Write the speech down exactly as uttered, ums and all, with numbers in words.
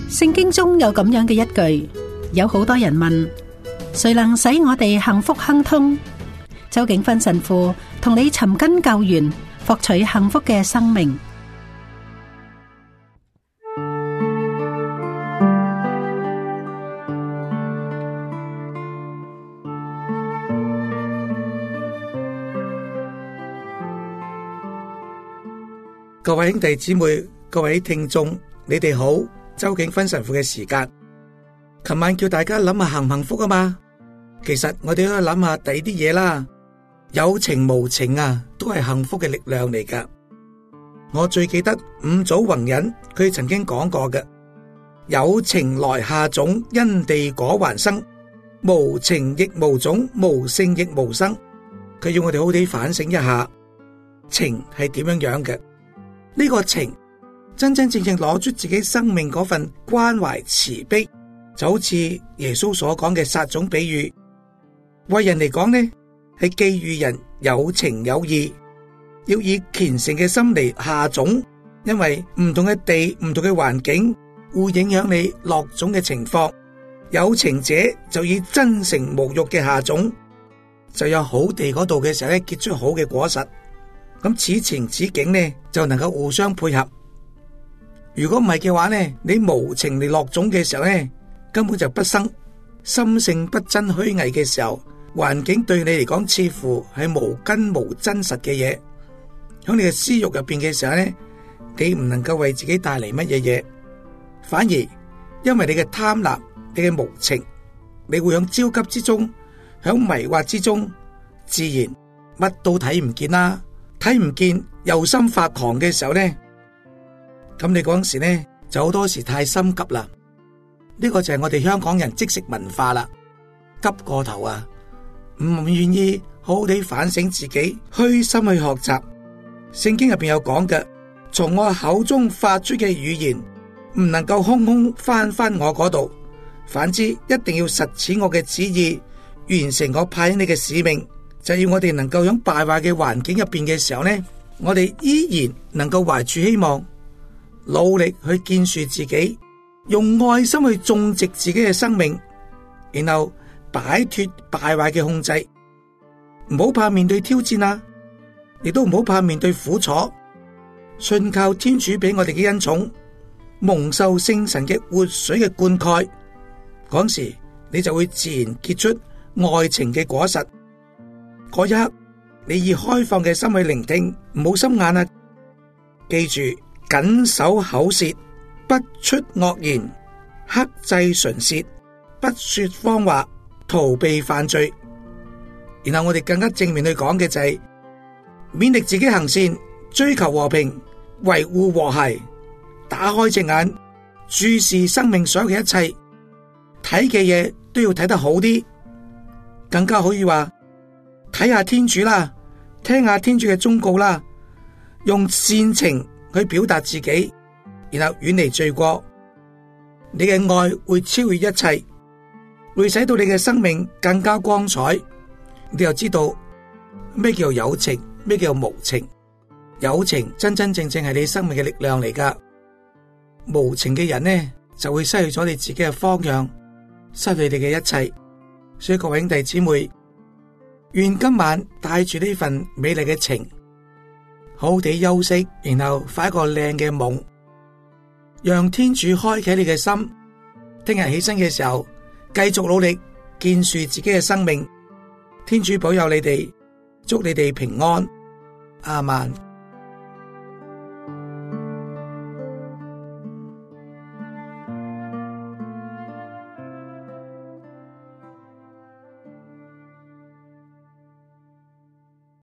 聖經中有咁樣嘅一句，有好多人問，誰能使我哋幸福亨通？周景芬神父同你尋根救源，獲取幸福嘅生命。 各位兄弟姊妹，各位聽眾，你哋好。周景芬神父嘅時間，琴晚叫大家諗下幸唔幸福啊嘛。其實我哋都可以諗下第二啲嘢啦。有情無情啊，都係幸福嘅力量嚟噶。我最記得五祖弘忍佢曾經講過嘅：有情來下種，因地果還生；無情亦無種，無性亦無生。佢要我哋好地反省一下，情係點樣樣嘅？呢個情真真正正攞出自己生命嗰份關懷慈悲，就好似耶穌所講嘅撒種比喻。為人嚟講呢，係寄予人有情有義，要以虔誠嘅心嚟下種，因為唔同嘅地、唔同嘅環境會影響你落種嘅情況。有情者就以真誠無慾嘅下種，就有好地嗰度嘅時候咧，結出好嘅果實。咁此情此景呢，就能夠互相配合。如果唔係嘅話呢，你無情嚟落種嘅時候呢，根本就不生。心性不真虛偽嘅時候，環境對你嚟講似乎係無根無真實嘅嘢。喺你嘅私欲入邊嘅時候呢，你唔能夠為自己帶嚟乜嘢嘢，反而因為你嘅貪婪、你嘅無情，你會響焦急之中、響迷惑之中，自然乜都睇唔見啦。睇唔見又心發狂嘅時候呢，咁你嗰陣時呢就好多時太心急啦。呢個就係我哋香港人即食文化啦，急過頭啊，唔願意好好地反省自己，虛心去學習。聖經入邊有講嘅，從我口中發出嘅語言唔能夠空空翻翻我嗰度，反之一定要實踐我嘅旨意，完成我派你嘅使命。就要我哋能夠喺敗壞嘅環境入邊嘅時候呢，我哋依然能夠懷住希望，努力去建樹自己，用愛心去種植自己嘅生命，然後擺脫敗壞嘅控制。唔好怕面對挑戰啊，亦都唔好怕面對苦楚，信靠天主俾我哋嘅恩寵，蒙受聖神嘅活水嘅灌溉，嗰時你就會自然結出愛情嘅果實。嗰一刻，你以開放嘅心去聆聽，唔好心眼啊！記住，謹守口舌，不出惡言，克制唇舌，不說謊話，逃避犯罪。然後我哋更加正面去講嘅就係勉勵自己行善，追求和平，維護和諧，打開隻眼，注視生命所有嘅一切，睇嘅嘢都要睇得好啲，更加可以話。睇下天主啦，聽下天主嘅忠告啦，用善情去表達自己，然後遠離罪過。你嘅愛會超越一切，會使到你嘅生命更加光彩。你又知道咩叫有情，咩叫無情？有情真真正正係你生命嘅力量嚟噶，無情嘅人呢就會失去咗你自己嘅方向，失去你嘅一切。所以各位兄弟姊妹，願今晚帶住呢份美麗嘅情，好好地休息，然後發一個靚嘅夢，讓天主開啟你嘅心。聽日起身嘅時候，繼續努力建樹自己嘅生命。天主保佑你哋，祝你哋平安。阿們。